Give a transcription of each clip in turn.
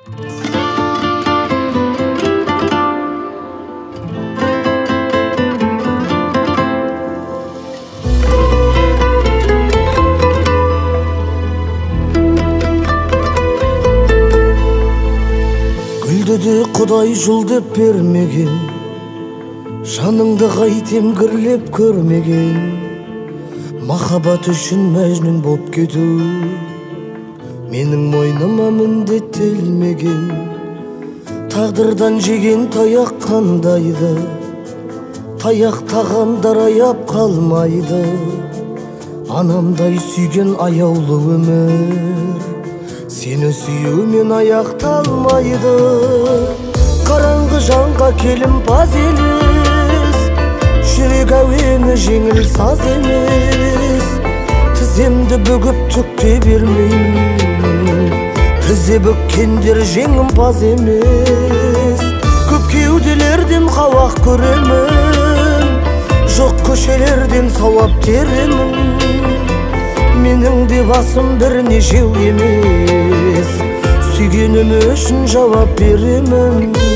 Гүлді Құдай жол деп бермеген, жаныңды қайтем кірлеп көрмеген. Махаббат үшін мәжнүн боп кету менің мойныма міндеттелмеген. Тағдырдан жеген таяқ қандайды, таяқ тағандар аяп қалмайды. Анамдай сүйген аяулы өмір сені сүюмен аяқталмайды. Қараңғы жанға келімпаз елес, жүрек әуені жеңіл саз емес. Тіземді бүгіп түкте бермеймін, тізе бүккендер жеңімпаз емес. Көп кеуделерден қауақ көремін, жоқ көшелерден сауап теремін. Менің де басым бірнешеу емес, сүйгенім үшін жауап беремін.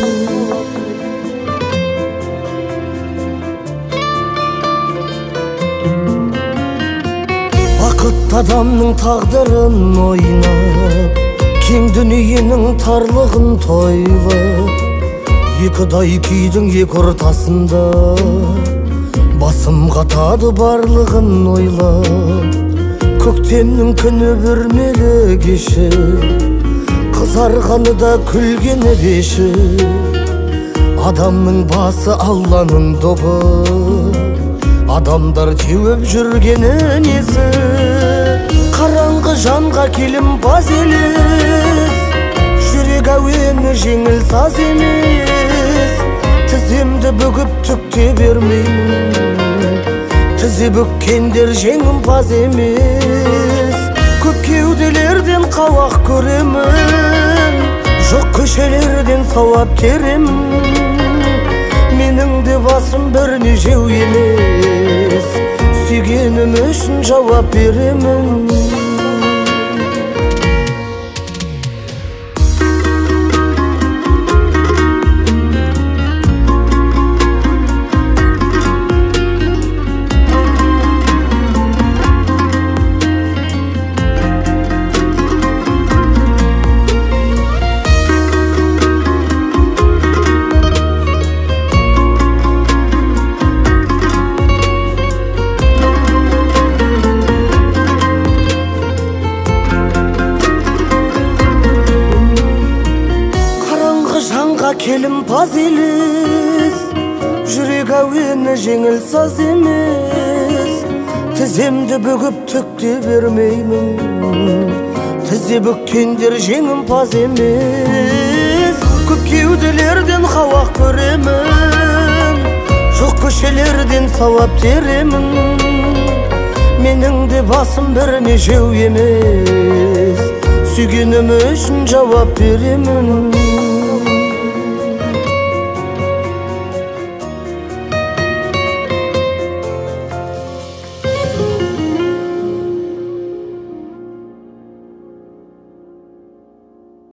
Бақытты адамның тағдырын ойнап, кең дүниенің тарлығын тойлап, екідай күйдің екі ортасында басым қатады барлығын ойлап. Көктемнің күні бүрмелі кеші, қызарғаны да күлгені деші. Адамның басы Алланың добы, адамдар теуіп жүргені несі. Қараңғы жанға келімпаз елес, жүрек әуені жеңіл саз емес. Тіземді бүгіп түкте бермеймін, тізе бүккендер жеңімпаз емес. Көп кеуделерден қауақ көремін, жоқ көшелерден сауап теремін. Менің де басым бірнешеу емес, сүйгенім үшін жауап беремін. Келімпаз елес, жүрек әуені жеңіл саз емес. Тіземді бүгіп түкте бермеймін, тізе бүккендер жеңімпаз емес. Көп кеуделерден қауақ көремін, жоқ көшелерден сауап теремін. Менің де басым бірнешеу емес, сүйгенім үшін жауап беремін.